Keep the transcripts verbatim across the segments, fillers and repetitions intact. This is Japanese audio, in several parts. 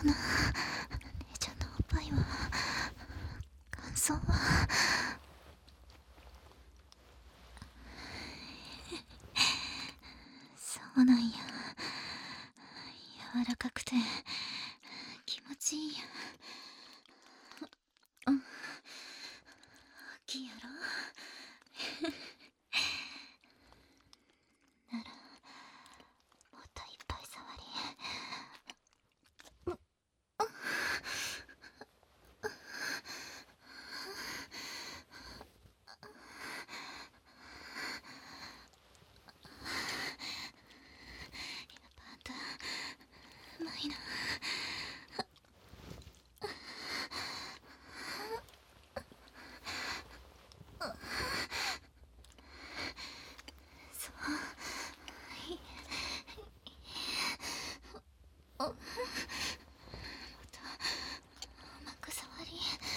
うな。姉ちゃんのおっぱいは感想はそうなんや。柔らかくて気持ちいいや。うん、大きいやろ。ならもっといっぱい触り。あんたうまいな。そうもっとうまく触り。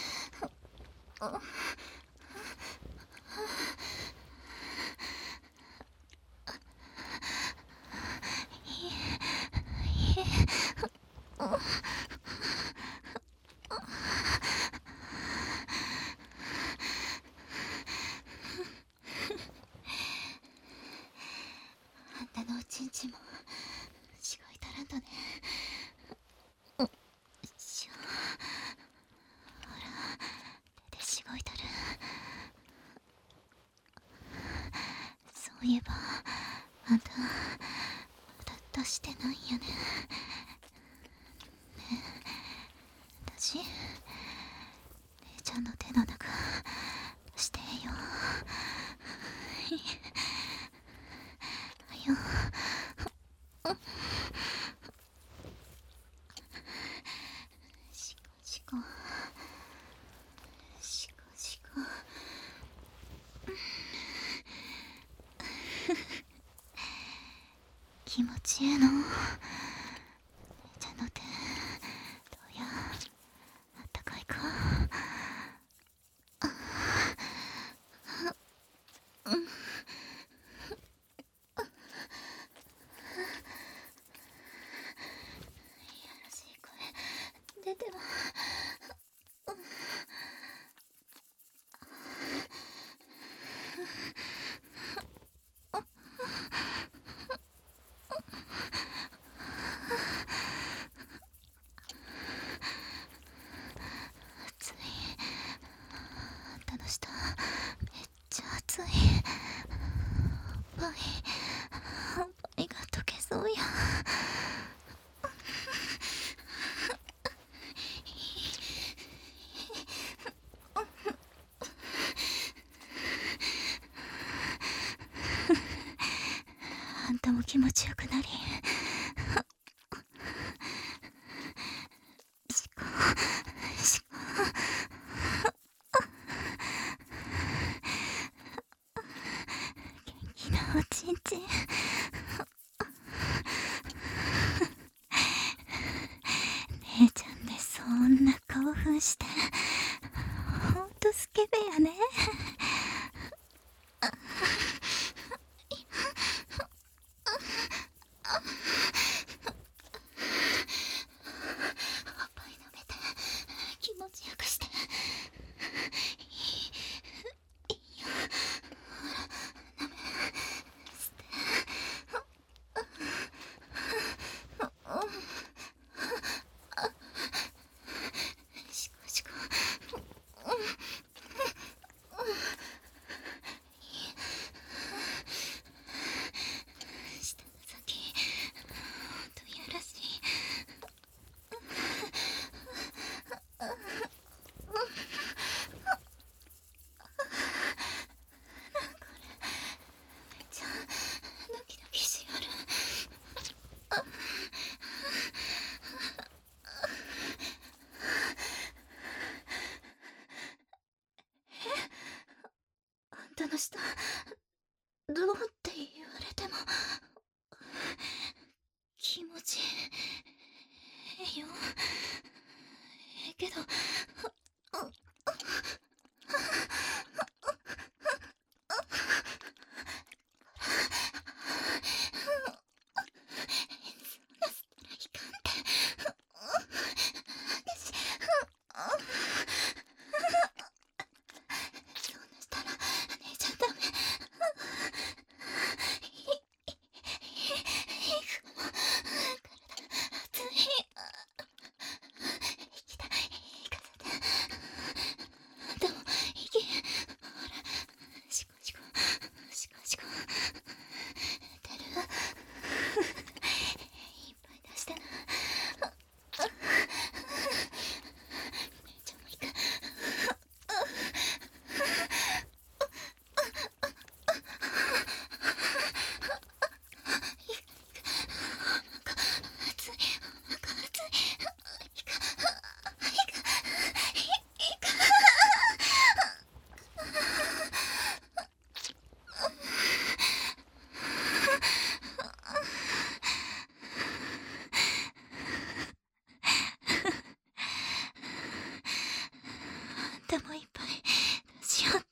あんたのおちんちんもしごいたらんとね。よいしょ。ほら手でしごいたる。そういえばあんたまだ出してないんやね。ねえ私姉ちゃんの手の中してよ。はよ。しこしこしこしこ。気持ちええの。姉ちゃんの手どうや、あったかいか。いやらしい声出ては熱い。あんたの舌めっちゃ熱い。おっぱいおっぱいが溶けそうや。あんたも気持ちよくなり。しこしこ。元気なおちんちん。姉ちゃんでそんな興奮してほんとスケベやね。おっぱい舐めて気持ちよくして。いいよ。ほら舐めして。しこしこ。舌の先ほんといやらしい。めっちゃドキドキしやる。あんたの舌どうって言われても気持ちええよ。ええけどそんなしたらいかんて。 でもいっぱいしようって。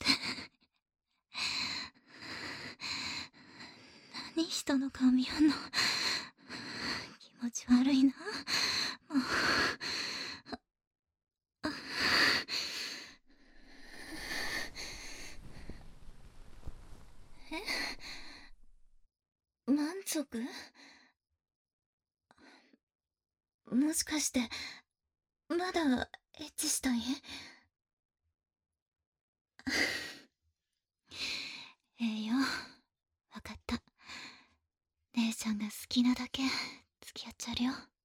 何人の顔見やんの。気持ち悪いな。もう。え、満足？もしかしてまだエッチしたい？ええよ、わかった。姉ちゃんが好きなだけ付き合っちゃうよ。